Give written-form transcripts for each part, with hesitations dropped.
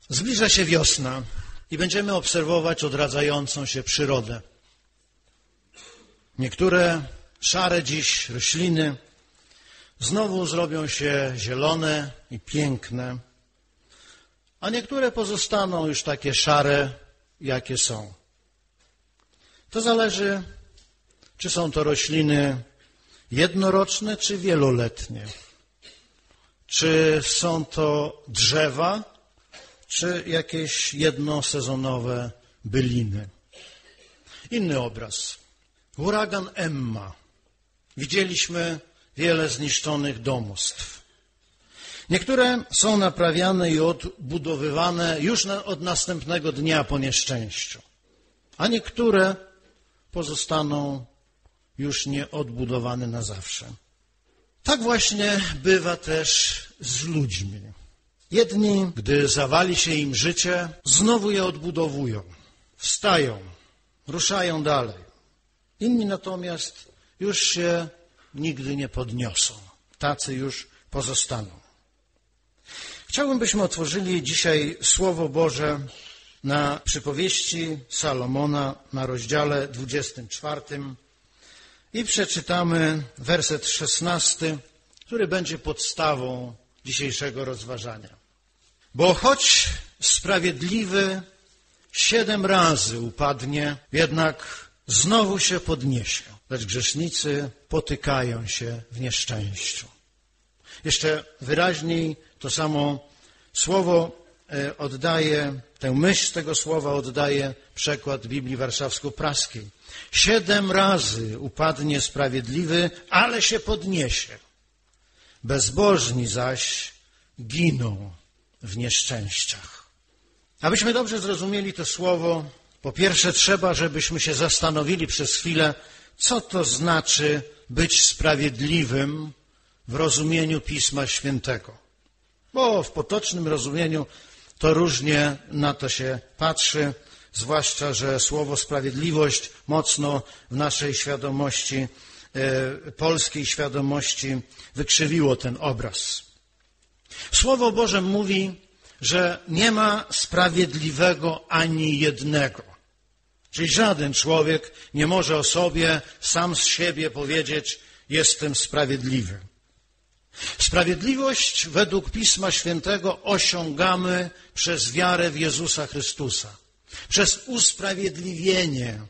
Zbliża się wiosna i będziemy obserwować odradzającą się przyrodę. Niektóre szare dziś rośliny znowu zrobią się zielone i piękne, a niektóre pozostaną już takie szare, jakie są. To zależy, czy są to rośliny jednoroczne, czy wieloletnie. Czy są to drzewa, czy jakieś jednosezonowe byliny. Inny obraz. Huragan Emma. Widzieliśmy wiele zniszczonych domostw. Niektóre są naprawiane i odbudowywane już od następnego dnia po nieszczęściu, a niektóre pozostaną już nieodbudowane na zawsze. Tak właśnie bywa też z ludźmi. Jedni, gdy zawali się im życie, znowu je odbudowują, wstają, ruszają dalej. Inni natomiast już się nigdy nie podniosą. Tacy już pozostaną. Chciałbym, byśmy otworzyli dzisiaj Słowo Boże na przypowieści Salomona na rozdziale 24 i przeczytamy werset 16, który będzie podstawą dzisiejszego rozważania. Bo choć sprawiedliwy 7 razy upadnie, jednak znowu się podniesie, lecz grzesznicy potykają się w nieszczęściu. Jeszcze wyraźniej to samo słowo oddaje, tę myśl tego słowa oddaje przekład Biblii Warszawsko-Praskiej. 7 razy upadnie sprawiedliwy, ale się podniesie. Bezbożni zaś giną w nieszczęściach. Abyśmy dobrze zrozumieli to słowo, po pierwsze trzeba, żebyśmy się zastanowili przez chwilę, co to znaczy być sprawiedliwym w rozumieniu Pisma Świętego. Bo w potocznym rozumieniu to różnie na to się patrzy, zwłaszcza, że słowo sprawiedliwość mocno w naszej świadomości, polskiej świadomości wykrzywiło ten obraz. Słowo Boże mówi, że nie ma sprawiedliwego ani jednego. Czyli żaden człowiek nie może o sobie sam z siebie powiedzieć: jestem sprawiedliwy. Sprawiedliwość według Pisma Świętego osiągamy przez wiarę w Jezusa Chrystusa. Przez usprawiedliwienie,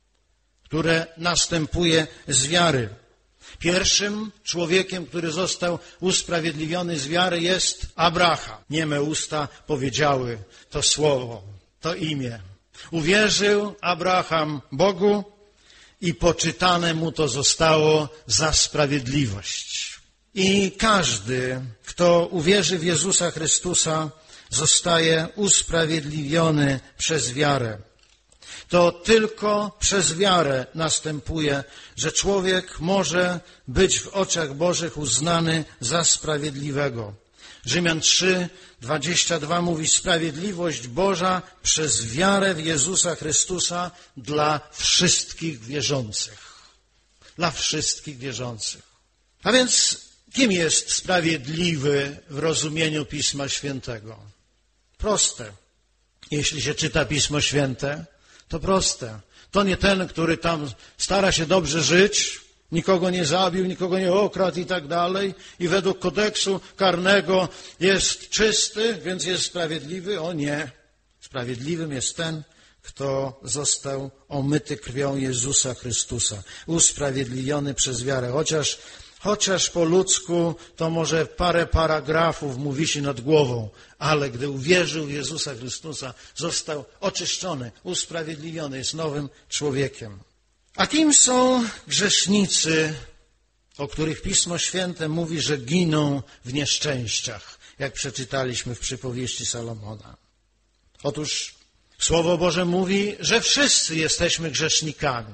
które następuje z wiary. Pierwszym człowiekiem, który został usprawiedliwiony z wiary, jest Abraham. Nieme usta powiedziały to słowo, to imię. Uwierzył Abraham Bogu i poczytane mu to zostało za sprawiedliwość. I każdy, kto uwierzy w Jezusa Chrystusa, zostaje usprawiedliwiony przez wiarę. To tylko przez wiarę następuje, że człowiek może być w oczach Bożych uznany za sprawiedliwego. Rzymian 3:22 mówi: sprawiedliwość Boża przez wiarę w Jezusa Chrystusa dla wszystkich wierzących. Dla wszystkich wierzących. A więc kim jest sprawiedliwy w rozumieniu Pisma Świętego? Proste. Jeśli się czyta Pismo Święte, to proste. To nie ten, który tam stara się dobrze żyć, nikogo nie zabił, nikogo nie okradł i tak dalej, i według kodeksu karnego jest czysty, więc jest sprawiedliwy. O nie. Sprawiedliwym jest ten, kto został omyty krwią Jezusa Chrystusa, usprawiedliwiony przez wiarę. Chociaż po ludzku to może parę paragrafów mu wisi nad głową, ale gdy uwierzył w Jezusa Chrystusa, został oczyszczony, usprawiedliwiony, jest nowym człowiekiem. A kim są grzesznicy, o których Pismo Święte mówi, że giną w nieszczęściach, jak przeczytaliśmy w przypowieści Salomona? Otóż Słowo Boże mówi, że wszyscy jesteśmy grzesznikami.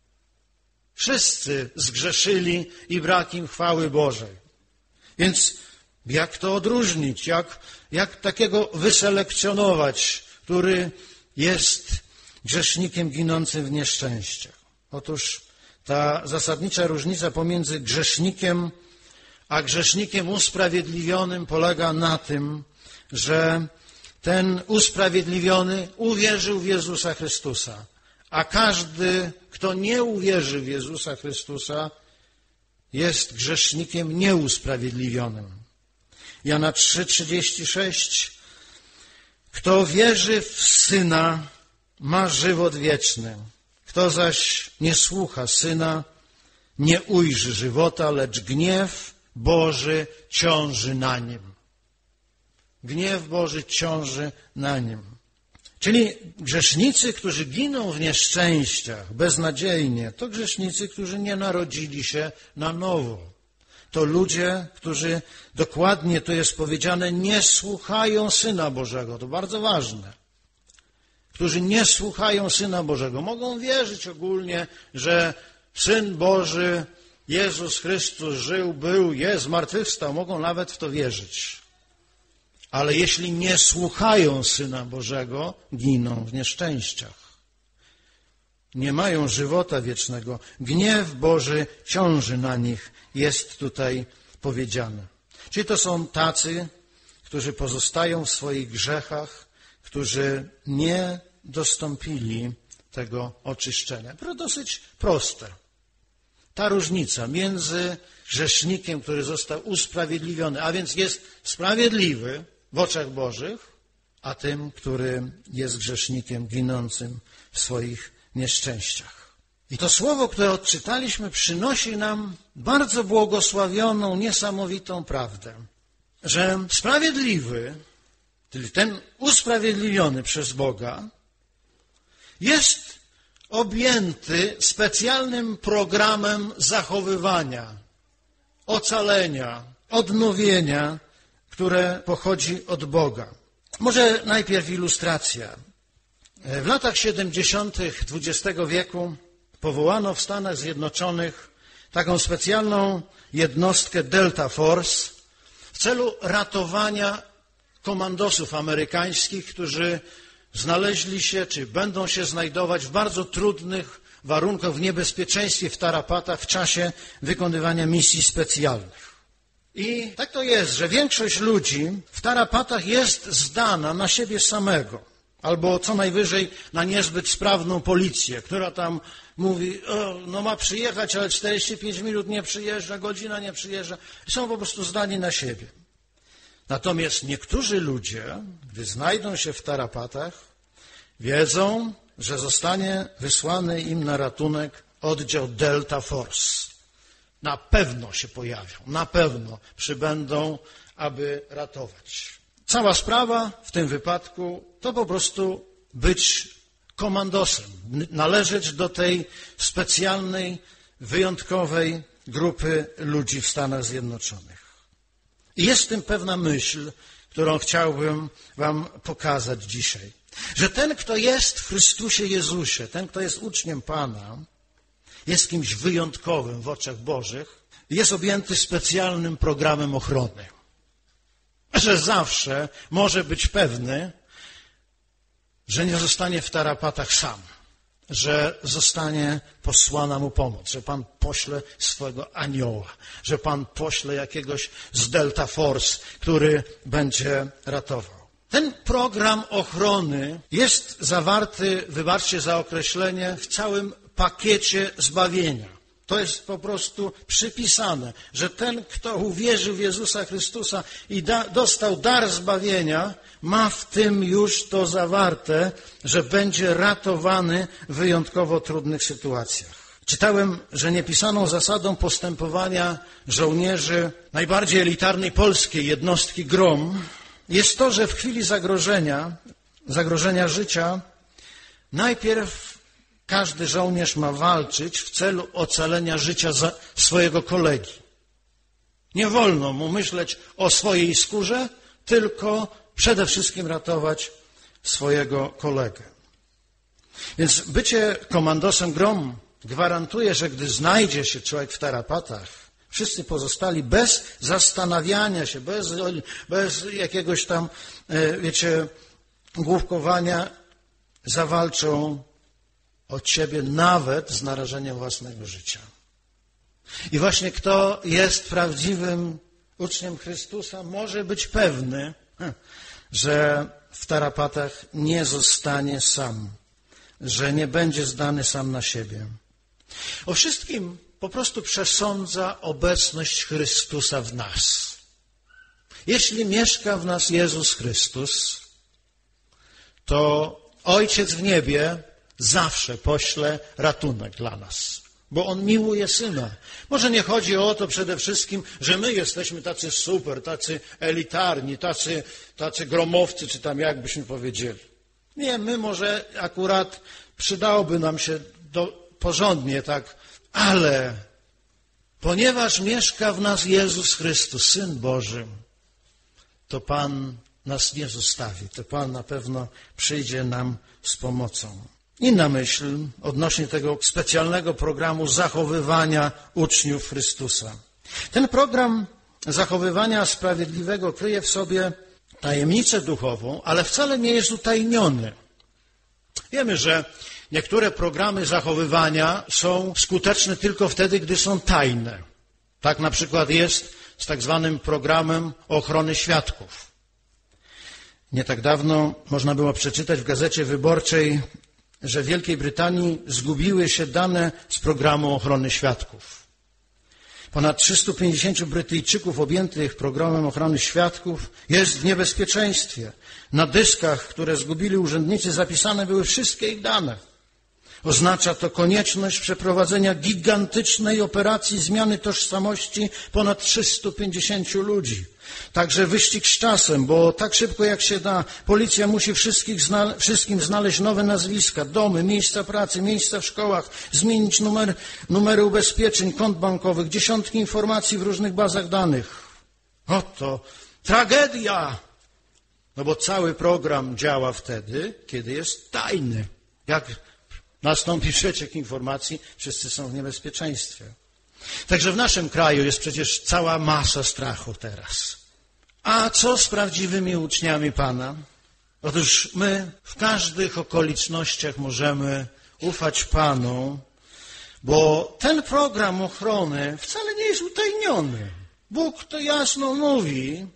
Wszyscy zgrzeszyli i brak im chwały Bożej. Więc jak to odróżnić? Jak takiego wyselekcjonować, który jest grzesznikiem ginącym w nieszczęściach? Otóż ta zasadnicza różnica pomiędzy grzesznikiem a grzesznikiem usprawiedliwionym polega na tym, że ten usprawiedliwiony uwierzył w Jezusa Chrystusa, a każdy, kto nie uwierzy w Jezusa Chrystusa, jest grzesznikiem nieusprawiedliwionym. Jana 3,36. Kto wierzy w Syna, ma żywot wieczny. Kto zaś nie słucha Syna, nie ujrzy żywota, lecz gniew Boży ciąży na nim. Gniew Boży ciąży na nim. Czyli grzesznicy, którzy giną w nieszczęściach, beznadziejnie, to grzesznicy, którzy nie narodzili się na nowo. To ludzie, którzy, dokładnie tu jest powiedziane, nie słuchają Syna Bożego. To bardzo ważne. Którzy nie słuchają Syna Bożego. Mogą wierzyć ogólnie, że Syn Boży, Jezus Chrystus żył, był, jest, zmartwychwstał. Mogą nawet w to wierzyć. Ale jeśli nie słuchają Syna Bożego, giną w nieszczęściach. Nie mają żywota wiecznego. Gniew Boży ciąży na nich, jest tutaj powiedziane. Czyli to są tacy, którzy pozostają w swoich grzechach, którzy nie dostąpili tego oczyszczenia. To dosyć proste. Ta różnica między grzesznikiem, który został usprawiedliwiony, a więc jest sprawiedliwy w oczach Bożych, a tym, który jest grzesznikiem ginącym w swoich nieszczęściach. I to słowo, które odczytaliśmy, przynosi nam bardzo błogosławioną, niesamowitą prawdę, że sprawiedliwy, czyli ten usprawiedliwiony przez Boga, jest objęty specjalnym programem zachowywania, ocalenia, odnowienia, które pochodzi od Boga. Może najpierw ilustracja. W latach 70. XX wieku powołano w Stanach Zjednoczonych taką specjalną jednostkę Delta Force w celu ratowania komandosów amerykańskich, którzy znaleźli się, czy będą się znajdować w bardzo trudnych warunkach, w niebezpieczeństwie w tarapatach w czasie wykonywania misji specjalnych. I tak to jest, że większość ludzi w tarapatach jest zdana na siebie samego, albo co najwyżej na niezbyt sprawną policję, która tam mówi, no ma przyjechać, ale 45 minut nie przyjeżdża, godzina nie przyjeżdża. Są po prostu zdani na siebie. Natomiast niektórzy ludzie, gdy znajdą się w tarapatach, wiedzą, że zostanie wysłany im na ratunek oddział Delta Force. Na pewno się pojawią, na pewno przybędą, aby ratować. Cała sprawa w tym wypadku to po prostu być komandosem, należeć do tej specjalnej, wyjątkowej grupy ludzi w Stanach Zjednoczonych. I jest w tym pewna myśl, którą chciałbym wam pokazać dzisiaj. Że ten, kto jest w Chrystusie Jezusie, ten, kto jest uczniem Pana, jest kimś wyjątkowym w oczach Bożych i jest objęty specjalnym programem ochrony. Że zawsze może być pewny, że nie zostanie w tarapatach sam, że zostanie posłana mu pomoc, że Pan pośle swego anioła, że Pan pośle jakiegoś z Delta Force, który będzie ratował. Ten program ochrony jest zawarty, wybaczcie za określenie, w całym pakiecie zbawienia. To jest po prostu przypisane, że ten, kto uwierzył w Jezusa Chrystusa i dostał dar zbawienia, ma w tym już to zawarte, że będzie ratowany w wyjątkowo trudnych sytuacjach. Czytałem, że niepisaną zasadą postępowania żołnierzy najbardziej elitarnej polskiej jednostki GROM jest to, że w chwili zagrożenia życia, najpierw każdy żołnierz ma walczyć w celu ocalenia życia swojego kolegi. Nie wolno mu myśleć o swojej skórze, tylko przede wszystkim ratować swojego kolegę. Więc bycie komandosem GROM gwarantuje, że gdy znajdzie się człowiek w tarapatach, wszyscy pozostali bez zastanawiania się, bez jakiegoś tam, główkowania, zawalczą o ciebie nawet z narażeniem własnego życia. I właśnie kto jest prawdziwym uczniem Chrystusa, może być pewny, że w tarapatach nie zostanie sam, że nie będzie zdany sam na siebie. O wszystkim po prostu przesądza obecność Chrystusa w nas. Jeśli mieszka w nas Jezus Chrystus, to Ojciec w niebie zawsze pośle ratunek dla nas, bo On miłuje Syna. Może nie chodzi o to przede wszystkim, że my jesteśmy tacy super, tacy elitarni, tacy gromowcy, czy tam jakbyśmy powiedzieli. Nie, my może akurat przydałoby nam się porządnie tak, ale ponieważ mieszka w nas Jezus Chrystus, Syn Boży, to Pan nas nie zostawi, to Pan na pewno przyjdzie nam z pomocą. Inna myśl odnośnie tego specjalnego programu zachowywania uczniów Chrystusa. Ten program zachowywania sprawiedliwego kryje w sobie tajemnicę duchową, ale wcale nie jest utajniony. Wiemy, że niektóre programy zachowywania są skuteczne tylko wtedy, gdy są tajne. Tak na przykład jest z tak zwanym programem ochrony świadków. Nie tak dawno można było przeczytać w Gazecie Wyborczej, że w Wielkiej Brytanii zgubiły się dane z programu ochrony świadków. Ponad 350 Brytyjczyków objętych programem ochrony świadków jest w niebezpieczeństwie. Na dyskach, które zgubili urzędnicy, zapisane były wszystkie ich dane. Oznacza to konieczność przeprowadzenia gigantycznej operacji zmiany tożsamości ponad 350 ludzi. Także wyścig z czasem, bo tak szybko jak się da, policja musi wszystkim znaleźć nowe nazwiska, domy, miejsca pracy, miejsca w szkołach, zmienić numery ubezpieczeń, kont bankowych, dziesiątki informacji w różnych bazach danych. Oto tragedia! No bo cały program działa wtedy, kiedy jest tajny. Jak nastąpi przeciek informacji, wszyscy są w niebezpieczeństwie. Także w naszym kraju jest przecież cała masa strachu teraz. A co z prawdziwymi uczniami Pana? Otóż my w każdych okolicznościach możemy ufać Panu, bo ten program ochrony wcale nie jest utajniony. Bóg to jasno mówi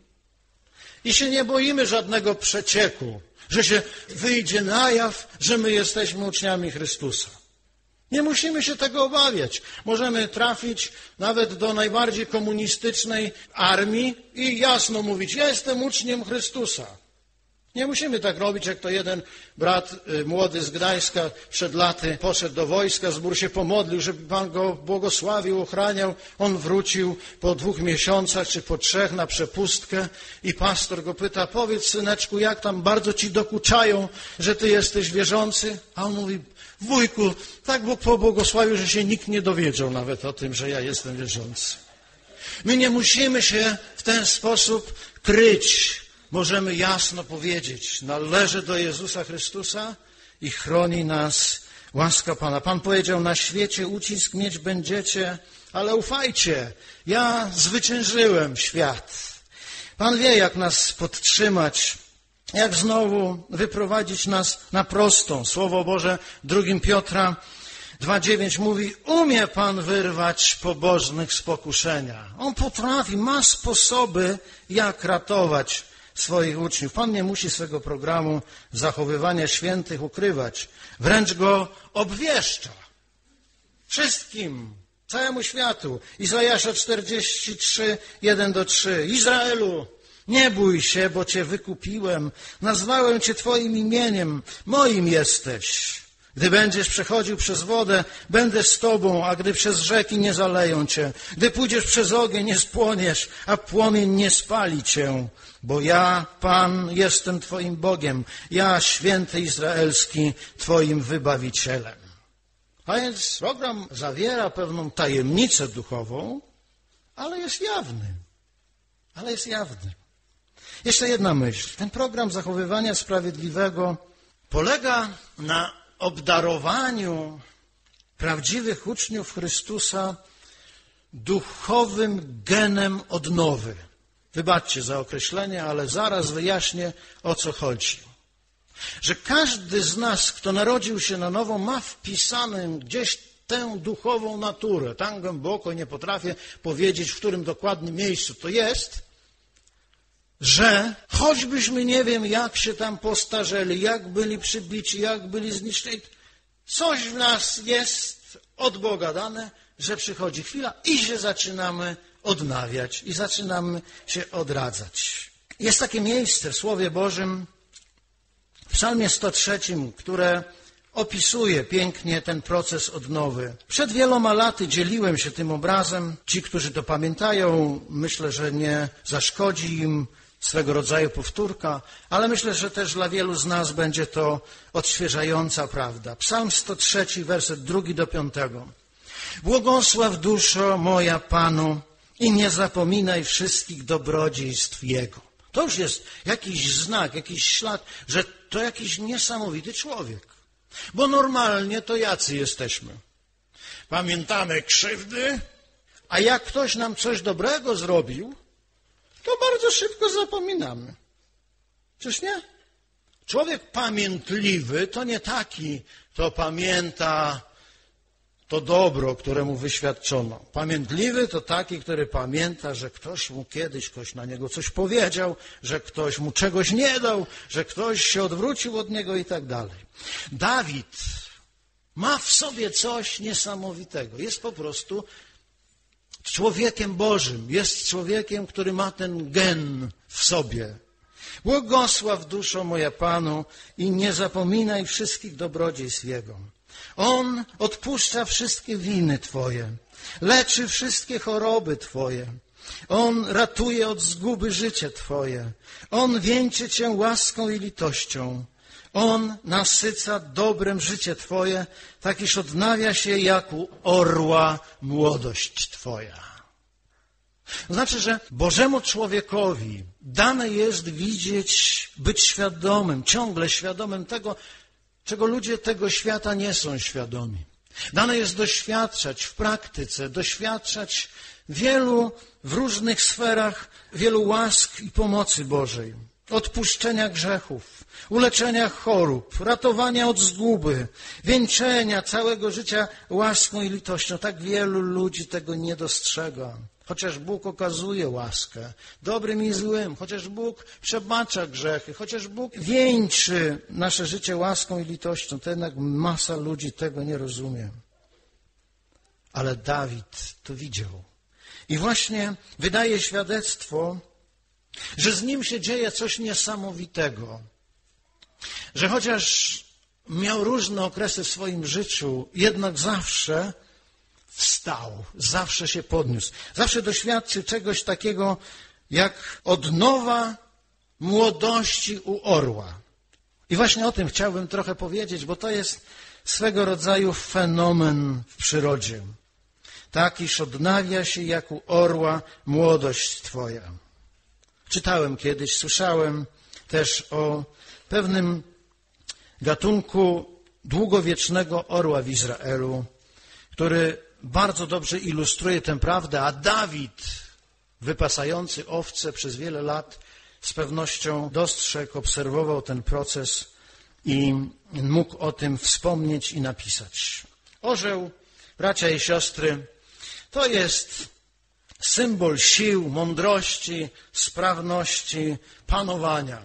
i się nie boimy żadnego przecieku, że się wyjdzie na jaw, że my jesteśmy uczniami Chrystusa. Nie musimy się tego obawiać. Możemy trafić nawet do najbardziej komunistycznej armii i jasno mówić, ja jestem uczniem Chrystusa. Nie musimy tak robić, jak to jeden brat młody z Gdańska przed laty poszedł do wojska, zbór się pomodlił, żeby Pan go błogosławił, ochraniał. On wrócił po 2 miesiącach czy po 3 na przepustkę i pastor go pyta, powiedz syneczku, jak tam bardzo ci dokuczają, że ty jesteś wierzący? A on mówi, wujku, tak Bóg pobłogosławił, że się nikt nie dowiedział nawet o tym, że ja jestem wierzący. My nie musimy się w ten sposób kryć. Możemy jasno powiedzieć, należy do Jezusa Chrystusa i chroni nas łaska Pana. Pan powiedział, na świecie ucisk mieć będziecie, ale ufajcie, ja zwyciężyłem świat. Pan wie, jak nas podtrzymać, jak znowu wyprowadzić nas na prostą. Słowo Boże 2 Piotra 2,9 mówi, umie Pan wyrwać pobożnych z pokuszenia. On potrafi, ma sposoby, jak ratować swoich uczniów. Pan nie musi swego programu zachowywania świętych ukrywać. Wręcz go obwieszcza. Wszystkim, całemu światu. Izajasza 43, 1-3. Izraelu, nie bój się, bo Cię wykupiłem. Nazwałem Cię Twoim imieniem. Moim jesteś. Gdy będziesz przechodził przez wodę, będę z Tobą, a gdy przez rzeki nie zaleją Cię. Gdy pójdziesz przez ogień, nie spłoniesz, a płomień nie spali Cię. Bo ja, Pan, jestem Twoim Bogiem. Ja, święty Izraelski, Twoim wybawicielem. A więc program zawiera pewną tajemnicę duchową, ale jest jawny. Jeszcze jedna myśl. Ten program zachowywania sprawiedliwego polega na obdarowaniu prawdziwych uczniów Chrystusa duchowym genem odnowy. Wybaczcie za określenie, ale zaraz wyjaśnię, o co chodzi. Że każdy z nas, kto narodził się na nowo, ma wpisanym gdzieś tę duchową naturę. Tam głęboko nie potrafię powiedzieć, w którym dokładnym miejscu to jest, że choćbyśmy nie wiem, jak się tam postarzeli, jak byli przybici, jak byli zniszczeni, coś w nas jest od Boga dane, że przychodzi chwila i się zaczynamy odnawiać i zaczynamy się odradzać. Jest takie miejsce w Słowie Bożym, w Psalmie 103, które opisuje pięknie ten proces odnowy. Przed wieloma laty dzieliłem się tym obrazem. Ci, którzy to pamiętają, myślę, że nie zaszkodzi im swego rodzaju powtórka, ale myślę, że też dla wielu z nas będzie to odświeżająca prawda. Psalm 103, werset 2 do 5. Błogosław duszo moja Panu i nie zapominaj wszystkich dobrodziejstw Jego. To już jest jakiś znak, jakiś ślad, że to jakiś niesamowity człowiek. Bo normalnie to jacy jesteśmy? Pamiętamy krzywdy, a jak ktoś nam coś dobrego zrobił, to bardzo szybko zapominamy. Czyż nie? Człowiek pamiętliwy to nie taki, kto pamięta to dobro, które mu wyświadczono. Pamiętliwy to taki, który pamięta, że ktoś mu kiedyś na niego coś powiedział, że ktoś mu czegoś nie dał, że ktoś się odwrócił od niego i tak dalej. Dawid ma w sobie coś niesamowitego. Jest po prostu człowiekiem Bożym. Jest człowiekiem, który ma ten gen w sobie. Błogosław duszo moja Panu i nie zapominaj wszystkich dobrodziejstw Jego. On odpuszcza wszystkie winy Twoje, leczy wszystkie choroby Twoje. On ratuje od zguby życie Twoje. On wieńczy Cię łaską i litością. On nasyca dobrem życie Twoje, tak iż odnawia się jak u orła młodość Twoja. To znaczy, że Bożemu człowiekowi dane jest widzieć, być świadomym, ciągle świadomym tego, czego ludzie tego świata nie są świadomi. Dane jest doświadczać w praktyce, doświadczać w różnych sferach wielu łask i pomocy Bożej. Odpuszczenia grzechów, uleczenia chorób, ratowania od zguby, wieńczenia całego życia łaską i litością. Tak wielu ludzi tego nie dostrzega. Chociaż Bóg okazuje łaskę dobrym i złym, chociaż Bóg przebacza grzechy, chociaż Bóg wieńczy nasze życie łaską i litością, to jednak masa ludzi tego nie rozumie. Ale Dawid to widział. I właśnie wydaje świadectwo, że z nim się dzieje coś niesamowitego. Że chociaż miał różne okresy w swoim życiu, jednak zawsze wstał, zawsze się podniósł. Zawsze doświadczył czegoś takiego jak odnowa młodości u orła. I właśnie o tym chciałbym trochę powiedzieć, bo to jest swego rodzaju fenomen w przyrodzie. Tak, iż odnawia się jak u orła młodość Twoja. Czytałem kiedyś, słyszałem też o pewnym gatunku długowiecznego orła w Izraelu, który bardzo dobrze ilustruje tę prawdę, a Dawid, wypasający owce przez wiele lat, z pewnością dostrzegł, obserwował ten proces i mógł o tym wspomnieć i napisać. Orzeł, bracia i siostry, to jest symbol sił, mądrości, sprawności, panowania.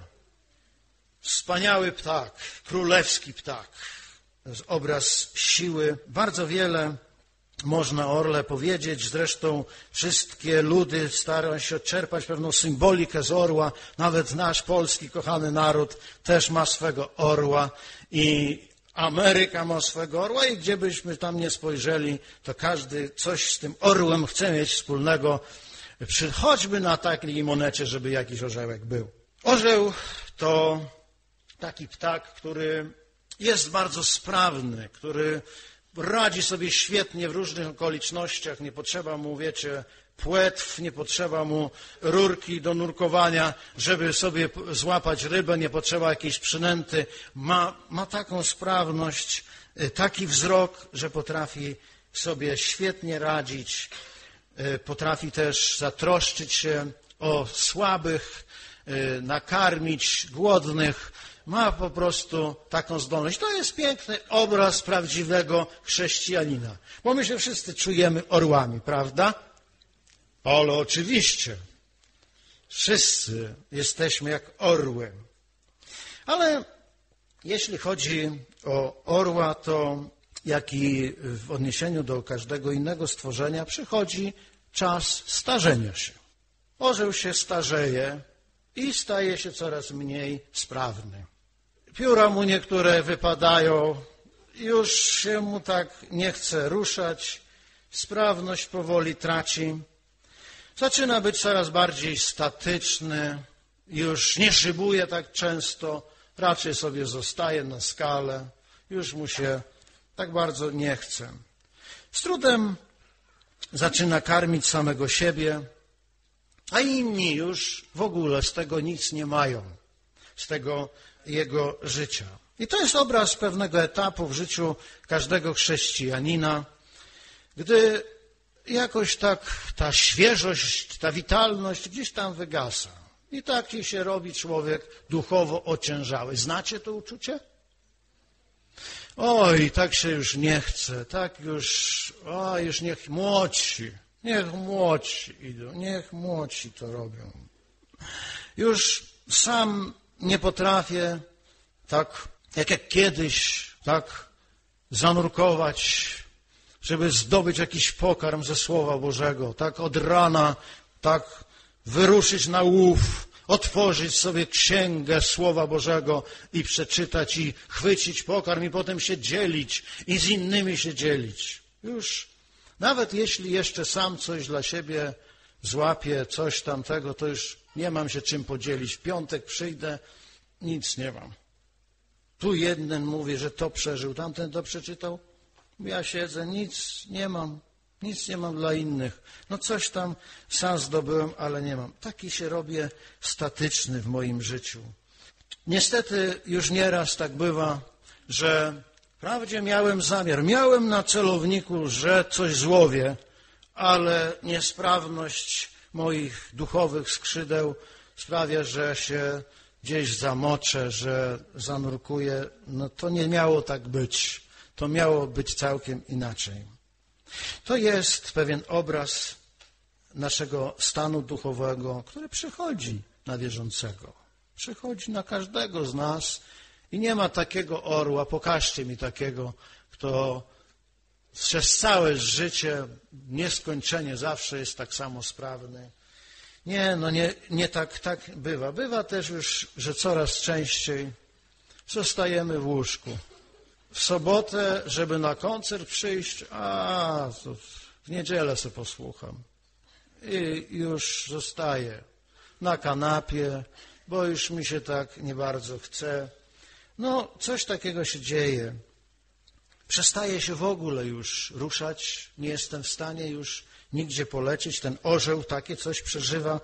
Wspaniały ptak, królewski ptak. To jest obraz siły. Bardzo wiele można o orle powiedzieć. Zresztą wszystkie ludy starają się odczerpać pewną symbolikę z orła. Nawet nasz polski kochany naród też ma swego orła i Ameryka ma swego orła i gdzie byśmy tam nie spojrzeli, to każdy coś z tym orłem chce mieć wspólnego, choćby na takiej monecie, żeby jakiś orzełek był. Orzeł to taki ptak, który jest bardzo sprawny, który radzi sobie świetnie w różnych okolicznościach. Nie potrzeba mu, wiecie, płetw, nie potrzeba mu rurki do nurkowania, żeby sobie złapać rybę, nie potrzeba jakiejś przynęty. Ma taką sprawność, taki wzrok, że potrafi sobie świetnie radzić, potrafi też zatroszczyć się o słabych, nakarmić głodnych. Ma po prostu taką zdolność. To jest piękny obraz prawdziwego chrześcijanina, bo my się wszyscy czujemy orłami, prawda? Ale oczywiście, Wszyscy jesteśmy jak orły. Ale jeśli chodzi o orła, to jak i w odniesieniu do każdego innego stworzenia przychodzi czas starzenia się. Orzeł się starzeje i staje się coraz mniej sprawny. Pióra mu niektóre wypadają, już się mu tak nie chce ruszać, sprawność powoli traci. Zaczyna być coraz bardziej statyczny, już nie szybuje tak często, raczej sobie zostaje na skale, już mu się tak bardzo nie chce. Z trudem zaczyna karmić samego siebie, a inni już w ogóle z tego nic nie mają, z tego jego życia. I to jest obraz pewnego etapu w życiu każdego chrześcijanina, gdy jakoś tak ta świeżość, ta witalność gdzieś tam wygasa. I taki się robi człowiek duchowo ociężały. Znacie to uczucie? Oj, tak się już nie chce, tak już niech młodsi idą, niech młodsi to robią. Już sam nie potrafię tak jak kiedyś, tak zanurkować, żeby zdobyć jakiś pokarm ze Słowa Bożego, tak od rana, tak wyruszyć na łów, otworzyć sobie księgę Słowa Bożego i przeczytać i chwycić pokarm i potem się dzielić i z innymi się dzielić. Już nawet jeśli jeszcze sam coś dla siebie złapię, coś tamtego, to już nie mam się czym podzielić. W piątek przyjdę, nic nie mam. Tu jeden mówi, że to przeżył, tamten to przeczytał. Ja siedzę, nic nie mam dla innych. No coś tam sam zdobyłem, ale nie mam. Taki się robię statyczny w moim życiu. Niestety już nieraz tak bywa, że wprawdzie miałem na celowniku, że coś złowię, ale niesprawność moich duchowych skrzydeł sprawia, że się gdzieś zamoczę, że zanurkuję. No to nie miało tak być. To miało być całkiem inaczej. To jest pewien obraz naszego stanu duchowego, który przychodzi na wierzącego. Przychodzi na każdego z nas i nie ma takiego orła, pokażcie mi takiego, kto przez całe życie nieskończenie zawsze jest tak samo sprawny. Nie tak bywa. Bywa też już, że coraz częściej zostajemy w łóżku. W sobotę, żeby na koncert przyjść, to w niedzielę sobie posłucham. I już zostaję na kanapie, bo już mi się tak nie bardzo chce. No, coś takiego się dzieje. Przestaję się w ogóle już ruszać, nie jestem w stanie już nigdzie polecieć. Ten orzeł takie coś przeżywa.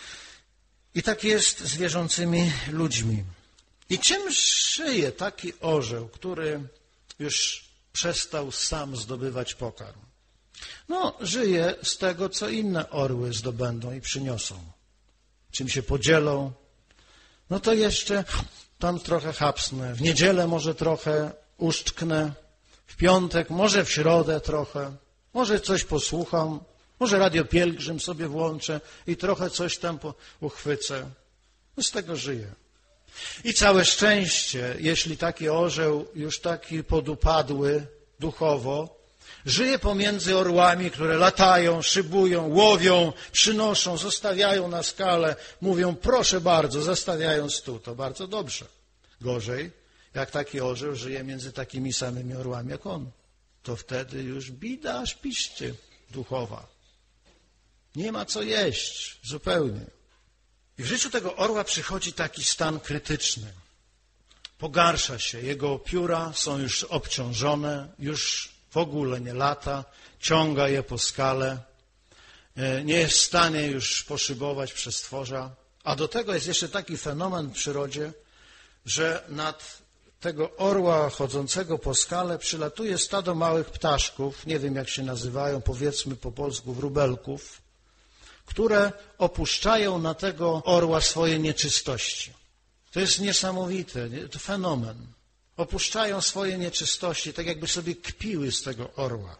I tak jest z wierzącymi ludźmi. I czym żyje taki orzeł, który już przestał sam zdobywać pokarm? No, żyje z tego, co inne orły zdobędą i przyniosą. Czym się podzielą? No to jeszcze tam trochę chapsnę. W niedzielę może trochę uszczknę. W piątek, może w środę trochę. Może coś posłucham. Może Radio Pielgrzym sobie włączę i trochę coś tam uchwycę. No z tego żyję. I całe szczęście, jeśli taki orzeł już taki podupadły duchowo, żyje pomiędzy orłami, które latają, szybują, łowią, przynoszą, zostawiają na skale, mówią proszę bardzo, zostawiając tu. To bardzo dobrze. Gorzej, jak taki orzeł żyje między takimi samymi orłami jak on. To wtedy już bida, aż piszczy duchowa. Nie ma co jeść zupełnie. I w życiu tego orła przychodzi taki stan krytyczny. Pogarsza się, jego pióra są już obciążone, już w ogóle nie lata, ciąga je po skale, nie jest w stanie już poszybować przez tworza. A do tego jest jeszcze taki fenomen w przyrodzie, że nad tego orła chodzącego po skale przylatuje stado małych ptaszków, nie wiem jak się nazywają, powiedzmy po polsku wróbelków, które opuszczają na tego orła swoje nieczystości. To jest niesamowite, to fenomen. Opuszczają swoje nieczystości, tak jakby sobie kpiły z tego orła.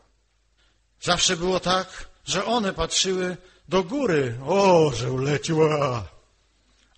Zawsze było tak, że one patrzyły do góry. Orzeł leci,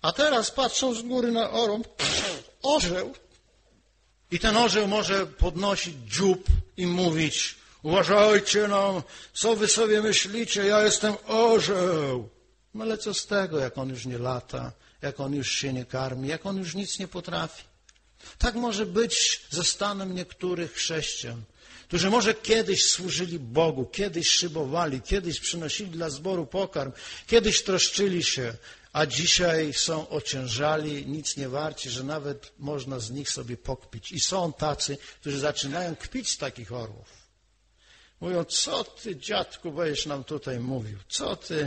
A teraz patrzą z góry na orą, orzeł. I ten orzeł może podnosić dziób i mówić: uważajcie, no, co wy sobie myślicie, ja jestem orzeł. No ale co z tego, jak on już nie lata, jak on już się nie karmi, jak on już nic nie potrafi. Tak może być ze stanem niektórych chrześcijan, którzy może kiedyś służyli Bogu, kiedyś szybowali, kiedyś przynosili dla zboru pokarm, kiedyś troszczyli się, a dzisiaj są ociężali, nic nie warci, że nawet można z nich sobie pokpić. I są tacy, którzy zaczynają kpić z takich orłów. Mówią: co ty, dziadku, będziesz nam tutaj mówił? Co ty?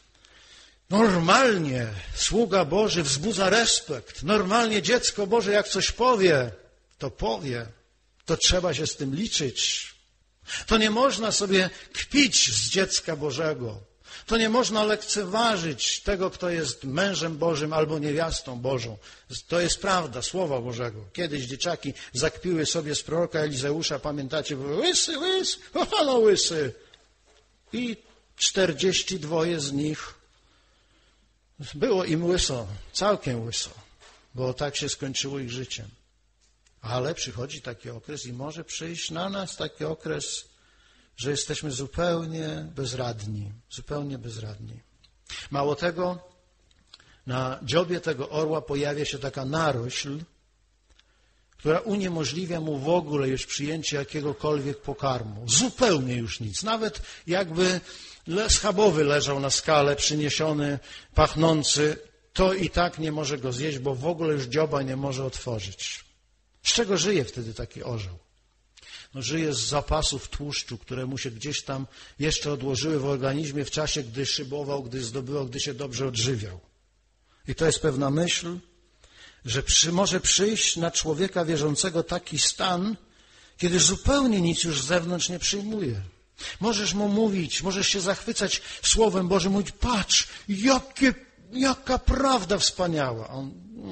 Normalnie sługa Boży wzbudza respekt. Normalnie dziecko Boże, jak coś powie, to trzeba się z tym liczyć. To nie można sobie kpić z dziecka Bożego. To nie można lekceważyć tego, kto jest mężem Bożym albo niewiastą Bożą. To jest prawda Słowa Bożego. Kiedyś dzieciaki zakpiły sobie z proroka Elizeusza, pamiętacie? Łysy, łysy, no łysy. I 42 z nich było im łyso, całkiem łyso, bo tak się skończyło ich życie. Ale przychodzi taki okres i może przyjść na nas taki okres, że jesteśmy zupełnie bezradni, zupełnie bezradni. Mało tego, na dziobie tego orła pojawia się taka narośl, która uniemożliwia mu w ogóle już przyjęcie jakiegokolwiek pokarmu. Zupełnie już nic. Nawet jakby schabowy leżał na skale, przyniesiony, pachnący, to i tak nie może go zjeść, bo w ogóle już dzioba nie może otworzyć. Z czego żyje wtedy taki orzeł? No, żyje z zapasów tłuszczu, które mu się gdzieś tam jeszcze odłożyły w organizmie w czasie, gdy szybował, gdy zdobywał, gdy się dobrze odżywiał. I to jest pewna myśl, że może przyjść na człowieka wierzącego taki stan, kiedy zupełnie nic już z zewnątrz nie przyjmuje. Możesz mu mówić, możesz się zachwycać Słowem Bożym, mówić: patrz, jaka prawda wspaniała. On,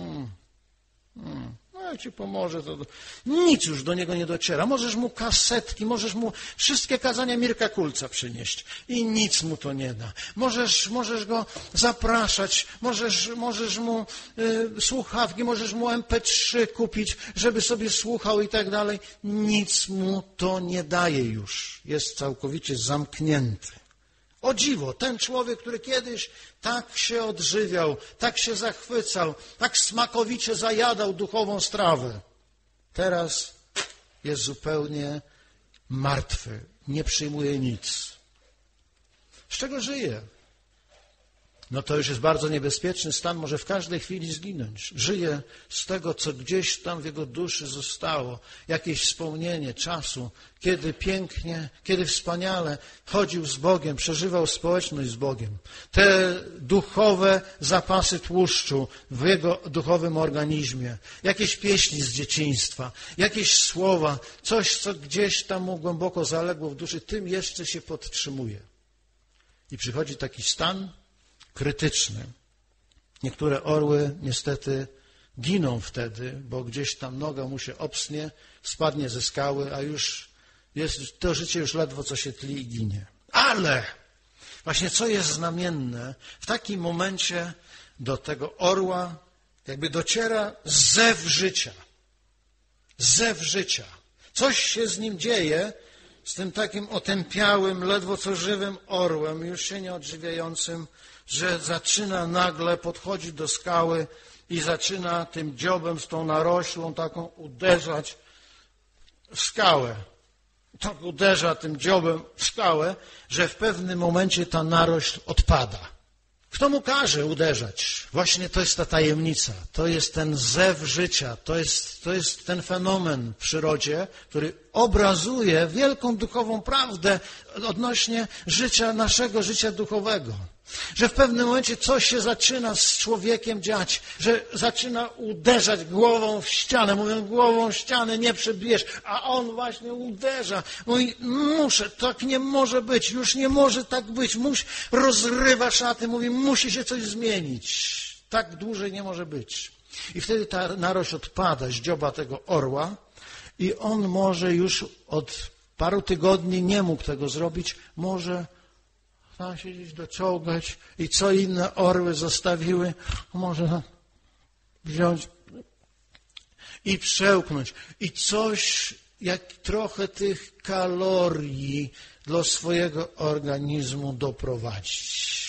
jak ci pomoże, to nic już do niego nie dociera. Możesz mu kasetki, możesz mu wszystkie kazania Mirka Kulca przynieść i nic mu to nie da. Możesz go zapraszać, możesz mu słuchawki, możesz mu MP3 kupić, żeby sobie słuchał i tak dalej. Nic mu to nie daje już. Jest całkowicie zamknięty. O dziwo, ten człowiek, który kiedyś tak się odżywiał, tak się zachwycał, tak smakowicie zajadał duchową strawę, teraz jest zupełnie martwy, nie przyjmuje nic. Z czego żyje? No to już jest bardzo niebezpieczny stan, może w każdej chwili zginąć. Żyje z tego, co gdzieś tam w jego duszy zostało, jakieś wspomnienie czasu, kiedy pięknie, kiedy wspaniale chodził z Bogiem, przeżywał społeczność z Bogiem. Te duchowe zapasy tłuszczu w jego duchowym organizmie, jakieś pieśni z dzieciństwa, jakieś słowa, coś, co gdzieś tam mu głęboko zaległo w duszy, tym jeszcze się podtrzymuje. I przychodzi taki stan krytyczny. Niektóre orły niestety giną wtedy, bo gdzieś tam noga mu się obsnie, spadnie ze skały, a już to życie już ledwo co się tli i ginie. Ale właśnie co jest znamienne, w takim momencie do tego orła jakby dociera zew życia. Zew życia. Coś się z nim dzieje, z tym takim otępiałym, ledwo co żywym orłem, już się nie odżywiającym, że zaczyna nagle podchodzić do skały i zaczyna tym dziobem z tą naroślą taką uderzać w skałę. Tak uderza tym dziobem w skałę, że w pewnym momencie ta narośl odpada. Kto mu każe uderzać? Właśnie to jest ta tajemnica. To jest ten zew życia. To jest ten fenomen w przyrodzie, który obrazuje wielką duchową prawdę odnośnie życia, naszego życia duchowego. Że w pewnym momencie coś się zaczyna z człowiekiem dziać, że zaczyna uderzać głową w ścianę. Mówią, głową w ścianę nie przebijesz, a on właśnie uderza. Mówi, muszę, tak nie może być, już nie może tak być. Rozrywa szaty, mówi, musi się coś zmienić. Tak dłużej nie może być. I wtedy ta narośl odpada z dzioba tego orła i on może już od paru tygodni nie mógł tego zrobić, może tam się gdzieś doczołgać i co inne orły zostawiły, może wziąć i przełknąć. I coś, jak trochę tych kalorii do swojego organizmu doprowadzić.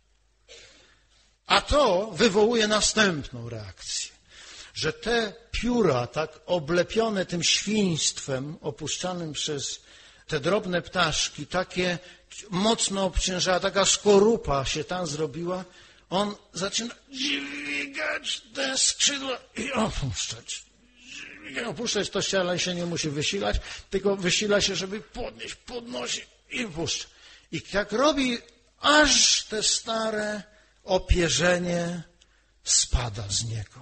A to wywołuje następną reakcję, że te pióra tak oblepione tym świństwem opuszczanym przez te drobne ptaszki, takie mocno obciężała, taka skorupa się tam zrobiła, on zaczyna dźwigać te skrzydła i opuszczać. Opuszczać to ciało się nie musi wysilać, tylko wysila się, żeby podnieść, podnosi i puszcza. I jak robi, aż te stare opierzenie spada z niego.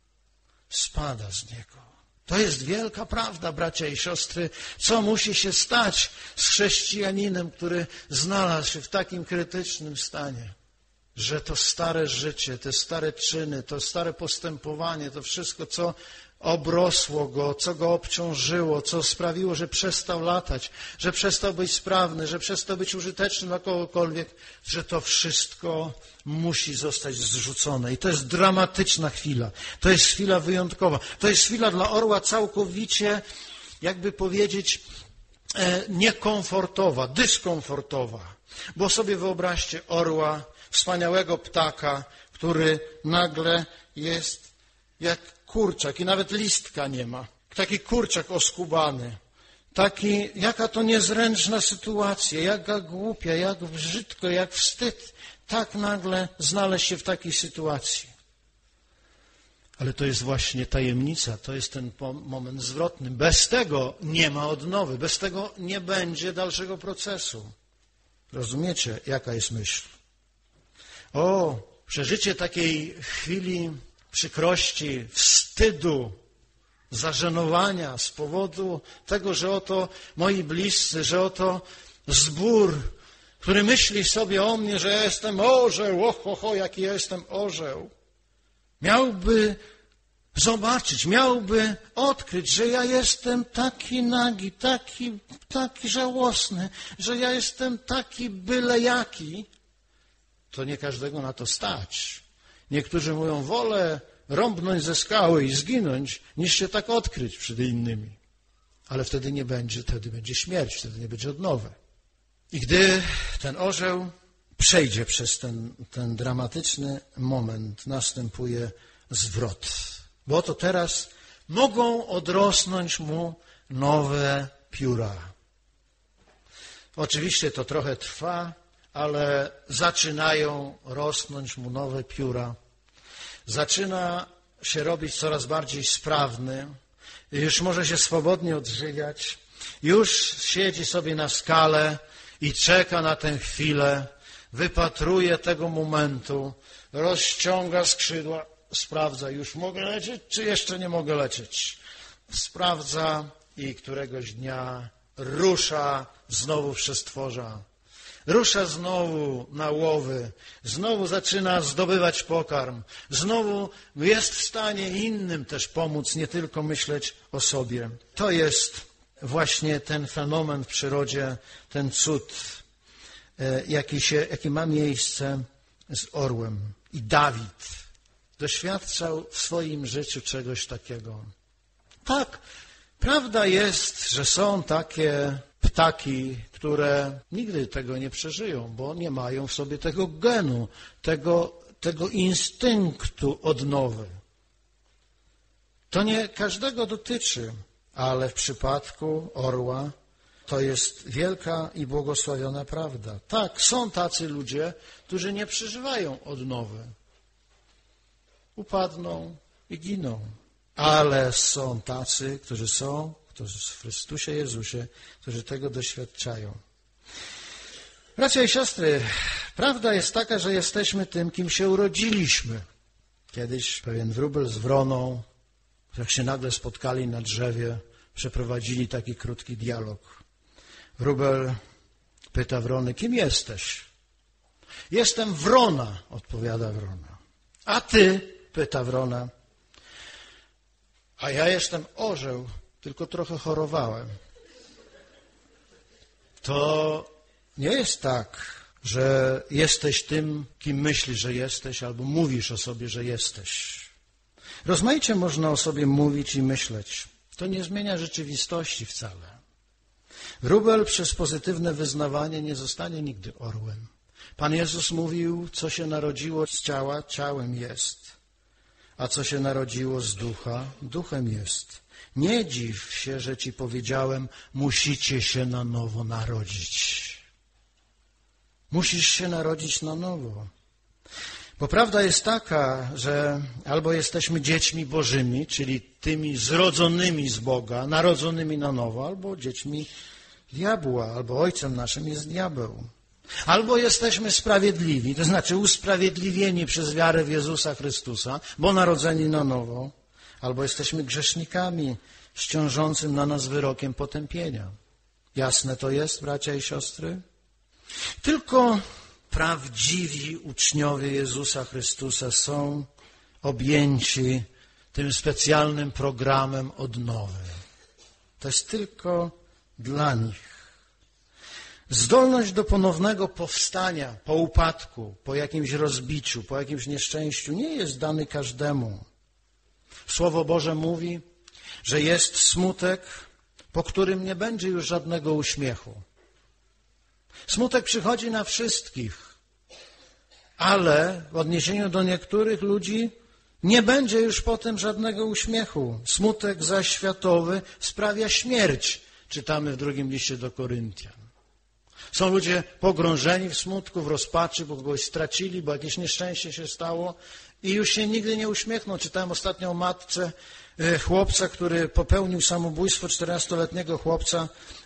Spada z niego. To jest wielka prawda, bracia i siostry, co musi się stać z chrześcijaninem, który znalazł się w takim krytycznym stanie, że to stare życie, te stare czyny, to stare postępowanie, to wszystko, co obrosło go, co go obciążyło, co sprawiło, że przestał latać, że przestał być sprawny, że przestał być użyteczny dla kogokolwiek, że to wszystko musi zostać zrzucone. I to jest dramatyczna chwila. To jest chwila wyjątkowa. To jest chwila dla orła całkowicie, jakby powiedzieć, niekomfortowa, dyskomfortowa. Bo sobie wyobraźcie orła, wspaniałego ptaka, który nagle jest jak kurczak i nawet listka nie ma. Taki kurczak oskubany. Jaka to niezręczna sytuacja, jaka głupia, jak brzydko, jak wstyd. Tak nagle znaleźć się w takiej sytuacji. Ale to jest właśnie tajemnica, to jest ten moment zwrotny. Bez tego nie ma odnowy, bez tego nie będzie dalszego procesu. Rozumiecie, jaka jest myśl? Przeżycie takiej chwili przykrości, wstydu, zażenowania z powodu tego, że oto moi bliscy, że oto zbór, który myśli sobie o mnie, że ja jestem orzeł, jaki ja jestem orzeł, miałby zobaczyć, miałby odkryć, że ja jestem taki nagi, taki żałosny, że ja jestem taki byle jaki, to nie każdego na to stać. Niektórzy mówią, wolę rąbnąć ze skały i zginąć, niż się tak odkryć przed innymi. Ale wtedy nie będzie, wtedy będzie śmierć, wtedy nie będzie odnowy. I gdy ten orzeł przejdzie przez ten dramatyczny moment, następuje zwrot. Bo oto teraz mogą odrosnąć mu nowe pióra. Oczywiście to trochę trwa, ale zaczynają rosnąć mu nowe pióra. Zaczyna się robić coraz bardziej sprawny, już może się swobodnie odżywiać, już siedzi sobie na skale i czeka na tę chwilę, wypatruje tego momentu, rozciąga skrzydła, sprawdza, już mogę lecieć, czy jeszcze nie mogę lecieć. Sprawdza i któregoś dnia rusza znowu w przestworza. Rusza znowu na łowy, znowu zaczyna zdobywać pokarm, znowu jest w stanie innym też pomóc, nie tylko myśleć o sobie. To jest właśnie ten fenomen w przyrodzie, ten cud, jaki ma miejsce z orłem. I Dawid doświadczał w swoim życiu czegoś takiego. Tak, prawda jest, że są takie ptaki, które nigdy tego nie przeżyją, bo nie mają w sobie tego genu, tego instynktu odnowy. To nie każdego dotyczy, ale w przypadku orła to jest wielka i błogosławiona prawda. Tak, są tacy ludzie, którzy nie przeżywają odnowy. Upadną i giną. Ale są tacy, którzy w Chrystusie Jezusie, którzy tego doświadczają. Bracia i siostry, prawda jest taka, że jesteśmy tym, kim się urodziliśmy. Kiedyś pewien wróbel z wroną, jak się nagle spotkali na drzewie, przeprowadzili taki krótki dialog. Wróbel pyta wrony, kim jesteś? Jestem wrona, odpowiada wrona. A ty? Pyta wrona. A ja jestem orzeł, tylko trochę chorowałem. To nie jest tak, że jesteś tym, kim myślisz, że jesteś, albo mówisz o sobie, że jesteś. Rozmaicie można o sobie mówić i myśleć. To nie zmienia rzeczywistości wcale. Wróbel przez pozytywne wyznawanie nie zostanie nigdy orłem. Pan Jezus mówił, co się narodziło z ciała, ciałem jest, a co się narodziło z ducha, duchem jest. Nie dziw się, że ci powiedziałem, musicie się na nowo narodzić. Musisz się narodzić na nowo. Bo prawda jest taka, że albo jesteśmy dziećmi bożymi, czyli tymi zrodzonymi z Boga, narodzonymi na nowo, albo dziećmi diabła, albo ojcem naszym jest diabeł. Albo jesteśmy sprawiedliwi, to znaczy usprawiedliwieni przez wiarę w Jezusa Chrystusa, bo narodzeni na nowo, albo jesteśmy grzesznikami z ciążącym na nas wyrokiem potępienia. Jasne to jest, bracia i siostry? Tylko prawdziwi uczniowie Jezusa Chrystusa są objęci tym specjalnym programem odnowy. To jest tylko dla nich. Zdolność do ponownego powstania po upadku, po jakimś rozbiciu, po jakimś nieszczęściu nie jest dany każdemu. Słowo Boże mówi, że jest smutek, po którym nie będzie już żadnego uśmiechu. Smutek przychodzi na wszystkich, ale w odniesieniu do niektórych ludzi nie będzie już potem żadnego uśmiechu. Smutek zaś światowy sprawia śmierć, czytamy w 2 liście do Koryntian. Są ludzie pogrążeni w smutku, w rozpaczy, bo kogoś stracili, bo jakieś nieszczęście się stało i już się nigdy nie uśmiechną. Czytałem ostatnio o matce chłopca, który popełnił samobójstwo, 14-letniego chłopca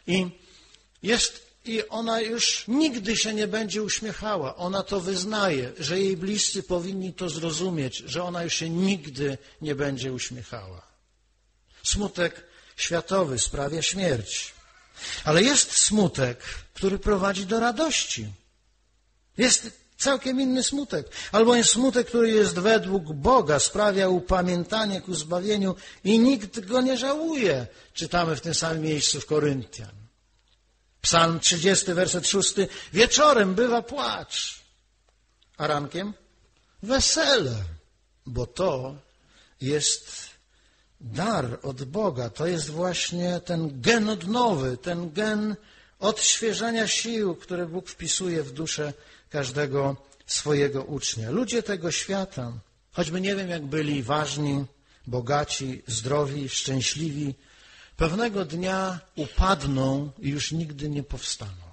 i ona już nigdy się nie będzie uśmiechała. Ona to wyznaje, że jej bliscy powinni to zrozumieć, że ona już się nigdy nie będzie uśmiechała. Smutek światowy sprawia śmierć. Ale jest smutek, który prowadzi do radości. Jest całkiem inny smutek. Albo jest smutek, który jest według Boga, sprawia upamiętanie ku zbawieniu i nikt go nie żałuje. Czytamy w tym samym miejscu w Koryntian. Psalm 30, werset 6. Wieczorem bywa płacz, a rankiem wesele, bo to jest dar od Boga. To jest właśnie ten gen odnowy, ten gen odświeżania sił, który Bóg wpisuje w duszę każdego swojego ucznia. Ludzie tego świata, choćby nie wiem jak byli ważni, bogaci, zdrowi, szczęśliwi, pewnego dnia upadną i już nigdy nie powstaną.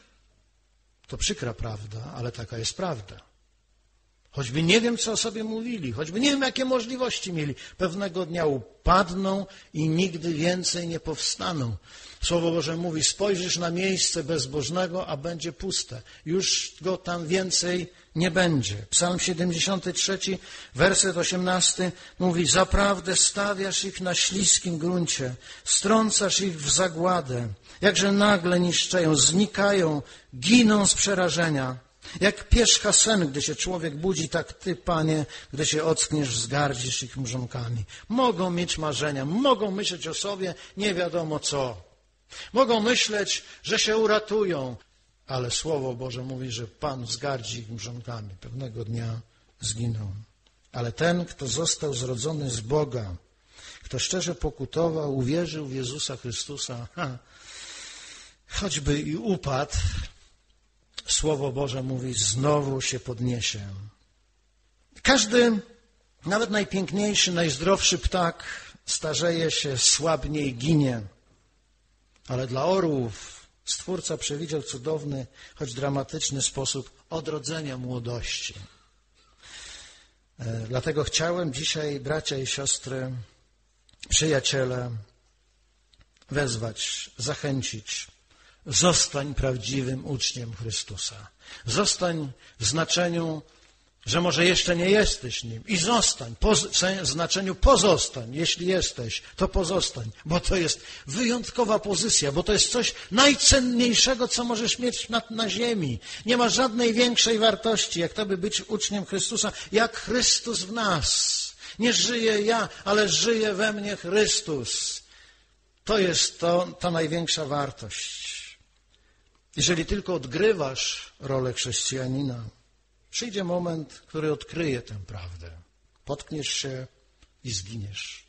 To przykra prawda, ale taka jest prawda. Choćby nie wiem, co o sobie mówili, choćby nie wiem, jakie możliwości mieli, pewnego dnia upadną i nigdy więcej nie powstaną. Słowo Boże mówi, spojrzysz na miejsce bezbożnego, a będzie puste. Już go tam więcej nie będzie. Psalm 73, werset 18 mówi, zaprawdę stawiasz ich na śliskim gruncie, strącasz ich w zagładę, jakże nagle niszczeją, znikają, giną z przerażenia. Jak pierzcha sen, gdy się człowiek budzi, tak Ty, Panie, gdy się ockniesz, wzgardzisz ich mrzonkami. Mogą mieć marzenia, mogą myśleć o sobie nie wiadomo co. Mogą myśleć, że się uratują, ale Słowo Boże mówi, że Pan wzgardzi ich mrzonkami. Pewnego dnia zginą. Ale ten, kto został zrodzony z Boga, kto szczerze pokutował, uwierzył w Jezusa Chrystusa, choćby i upadł, Słowo Boże mówi, znowu się podniesie. Każdy, nawet najpiękniejszy, najzdrowszy ptak starzeje się, słabnie i ginie. Ale dla orłów Stwórca przewidział cudowny, choć dramatyczny sposób odrodzenia młodości. Dlatego chciałem dzisiaj, bracia i siostry, przyjaciele, wezwać, zachęcić. Zostań prawdziwym uczniem Chrystusa. Zostań w znaczeniu, że może jeszcze nie jesteś nim. I zostań, w znaczeniu pozostań. Jeśli jesteś, to pozostań. Bo to jest wyjątkowa pozycja, bo to jest coś najcenniejszego, co możesz mieć na ziemi. Nie ma żadnej większej wartości, jak to by być uczniem Chrystusa, jak Chrystus w nas. Nie żyję ja, ale żyje we mnie Chrystus. To jest ta największa wartość. Jeżeli tylko odgrywasz rolę chrześcijanina, przyjdzie moment, który odkryje tę prawdę. Potkniesz się i zginiesz.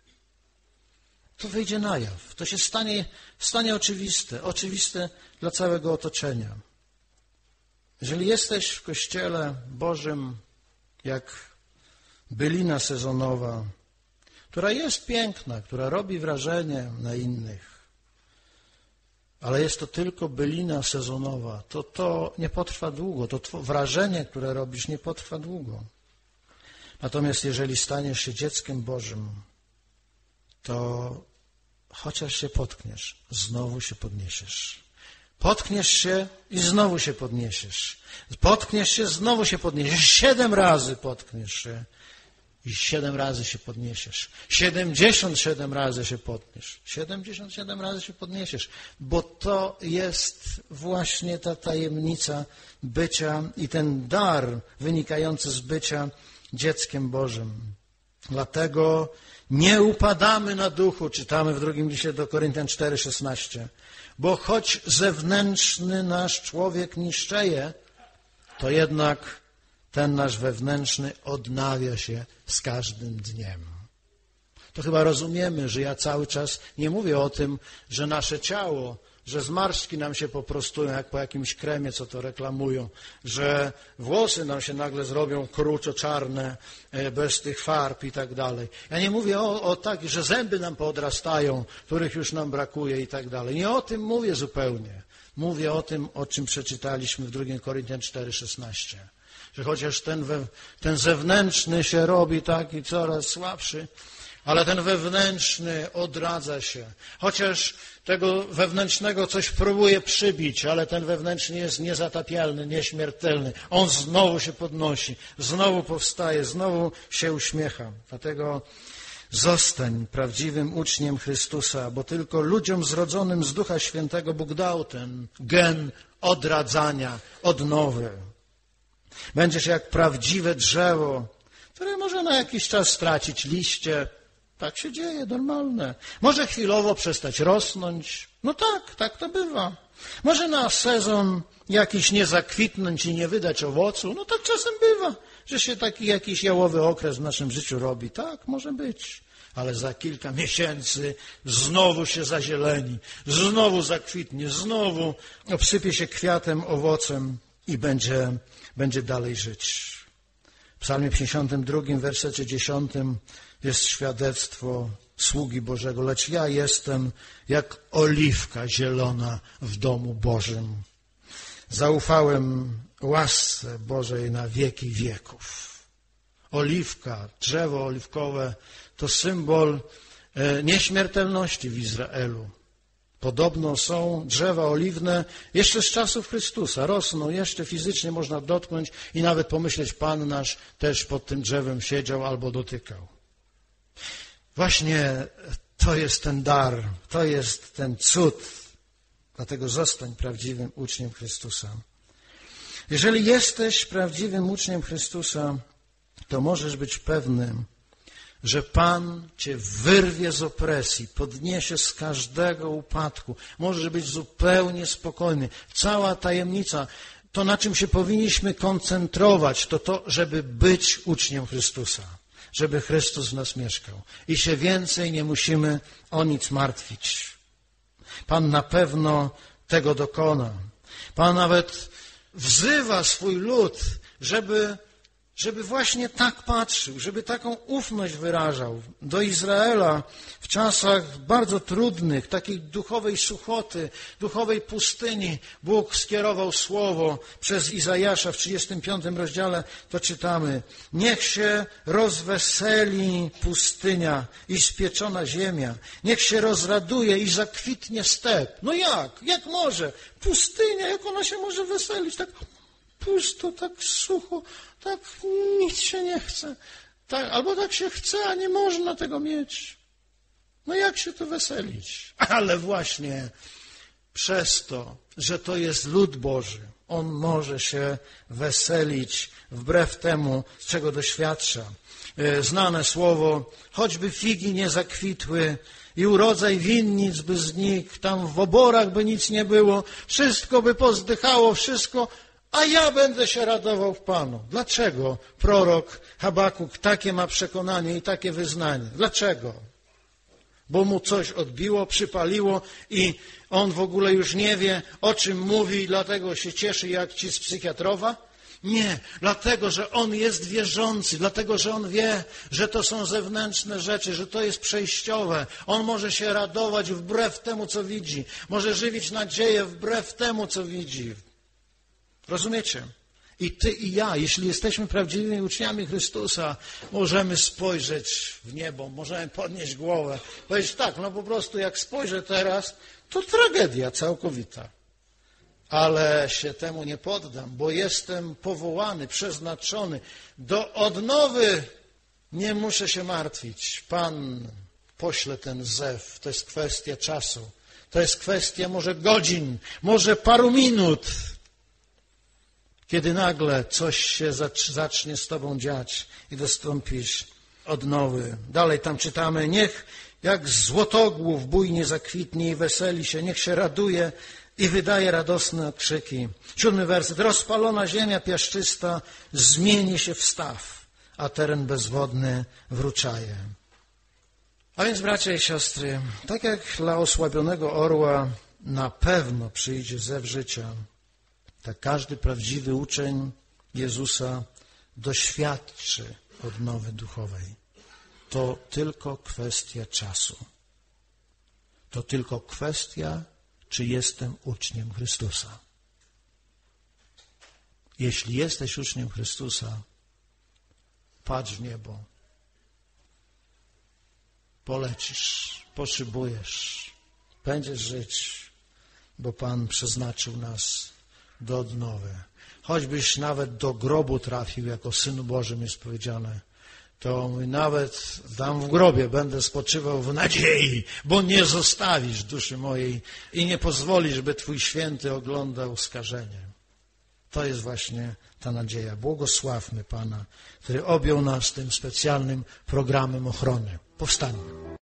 To wyjdzie na jaw. To się stanie oczywiste dla całego otoczenia. Jeżeli jesteś w Kościele Bożym jak bylina sezonowa, która jest piękna, która robi wrażenie na innych, ale jest to tylko bylina sezonowa, to nie potrwa długo. To wrażenie, które robisz, nie potrwa długo. Natomiast jeżeli staniesz się dzieckiem Bożym, to chociaż się potkniesz, znowu się podniesiesz. Potkniesz się i znowu się podniesiesz. Potkniesz się, znowu się podniesiesz. 7 razy potkniesz się i 7 razy się podniesiesz. 77 razy się podniesz. 77 razy się podniesiesz, bo to jest właśnie ta tajemnica bycia i ten dar wynikający z bycia dzieckiem Bożym. Dlatego nie upadamy na duchu, czytamy w drugim liście do Koryntian 4,16. Bo choć zewnętrzny nasz człowiek niszczeje, to jednak ten nasz wewnętrzny odnawia się z każdym dniem. To chyba rozumiemy, że ja cały czas nie mówię o tym, że nasze ciało, że zmarszczki nam się poprostują, jak po jakimś kremie, co to reklamują, że włosy nam się nagle zrobią kruczo-czarne, bez tych farb i tak dalej. Ja nie mówię o tak, że zęby nam poodrastają, których już nam brakuje i tak dalej. Nie o tym mówię zupełnie. Mówię o tym, o czym przeczytaliśmy w 2 Koryntian 4,16. Że chociaż ten zewnętrzny się robi taki coraz słabszy, ale ten wewnętrzny odradza się. Chociaż tego wewnętrznego coś próbuje przybić, ale ten wewnętrzny jest niezatapialny, nieśmiertelny. On znowu się podnosi, znowu powstaje, znowu się uśmiecha. Dlatego zostań prawdziwym uczniem Chrystusa, bo tylko ludziom zrodzonym z Ducha Świętego Bóg dał ten gen odradzania, odnowy. Będziesz jak prawdziwe drzewo, które może na jakiś czas stracić liście. Tak się dzieje, normalne. Może chwilowo przestać rosnąć. No tak to bywa. Może na sezon jakiś nie zakwitnąć i nie wydać owocu. No tak czasem bywa, że się taki jakiś jałowy okres w naszym życiu robi. Tak, może być. Ale za kilka miesięcy znowu się zazieleni, znowu zakwitnie, znowu obsypie się kwiatem, owocem i będzie dalej żyć. W Psalmie 52, wersecie 10 jest świadectwo sługi Bożego. Lecz ja jestem jak oliwka zielona w domu Bożym. Zaufałem łasce Bożej na wieki wieków. Oliwka, drzewo oliwkowe to symbol nieśmiertelności w Izraelu. Podobno są drzewa oliwne jeszcze z czasów Chrystusa. Rosną jeszcze fizycznie, można dotknąć i nawet pomyśleć, Pan nasz też pod tym drzewem siedział albo dotykał. Właśnie to jest ten dar, to jest ten cud. Dlatego zostań prawdziwym uczniem Chrystusa. Jeżeli jesteś prawdziwym uczniem Chrystusa, to możesz być pewny, że Pan cię wyrwie z opresji, podniesie z każdego upadku. Możesz być zupełnie spokojny. Cała tajemnica, to na czym się powinniśmy koncentrować, to żeby być uczniem Chrystusa. Żeby Chrystus w nas mieszkał. I się więcej nie musimy o nic martwić. Pan na pewno tego dokona. Pan nawet wzywa swój lud, żeby właśnie tak patrzył, żeby taką ufność wyrażał. Do Izraela w czasach bardzo trudnych, takiej duchowej suchoty, duchowej pustyni, Bóg skierował słowo przez Izajasza w 35 rozdziale, to czytamy: niech się rozweseli pustynia i spieczona ziemia, niech się rozraduje i zakwitnie step. No jak? Jak może? Pustynia, jak ona się może weselić? Tak pusto, tak sucho, tak nic się nie chce. Tak, albo tak się chce, a nie można tego mieć. No jak się to weselić? Ale właśnie przez to, że to jest lud Boży, On może się weselić wbrew temu, czego doświadcza. Znane słowo, choćby figi nie zakwitły i urodzaj winnic by znikł, tam w oborach by nic nie było, wszystko by pozdychało, wszystko, a ja będę się radował w Panu. Dlaczego prorok Habakuk takie ma przekonanie i takie wyznanie? Dlaczego? Bo mu coś odbiło, przypaliło i on w ogóle już nie wie, o czym mówi i dlatego się cieszy jak ci z psychiatrowa? Nie, dlatego, że on jest wierzący, dlatego, że on wie, że to są zewnętrzne rzeczy, że to jest przejściowe. On może się radować wbrew temu, co widzi. Może żywić nadzieję wbrew temu, co widzi. Rozumiecie? I ty i ja, jeśli jesteśmy prawdziwymi uczniami Chrystusa, możemy spojrzeć w niebo, możemy podnieść głowę, powiedzieć tak, no po prostu jak spojrzę teraz, to tragedia całkowita. Ale się temu nie poddam, bo jestem powołany, przeznaczony do odnowy. Nie muszę się martwić. Pan pośle ten zew. To jest kwestia czasu. To jest kwestia może godzin, może paru minut, kiedy nagle coś się zacznie z tobą dziać i dostąpisz odnowy. Dalej tam czytamy, niech jak złotogłów bujnie zakwitnie i weseli się, niech się raduje i wydaje radosne okrzyki. 7 werset. Rozpalona ziemia piaszczysta zmieni się w staw, a teren bezwodny wróczaje. A więc, bracia i siostry, tak jak dla osłabionego orła na pewno przyjdzie zew życia, tak każdy prawdziwy uczeń Jezusa doświadczy odnowy duchowej. To tylko kwestia czasu. To tylko kwestia, czy jestem uczniem Chrystusa. Jeśli jesteś uczniem Chrystusa, patrz w niebo. Polecisz, poszybujesz, będziesz żyć, bo Pan przeznaczył nas do odnowy. Choćbyś nawet do grobu trafił, jako Synu Bożym jest powiedziane, to nawet tam w grobie będę spoczywał w nadziei, bo nie zostawisz duszy mojej i nie pozwolisz, by Twój święty oglądał skażenie. To jest właśnie ta nadzieja. Błogosławmy Pana, który objął nas tym specjalnym programem ochrony. Powstańmy.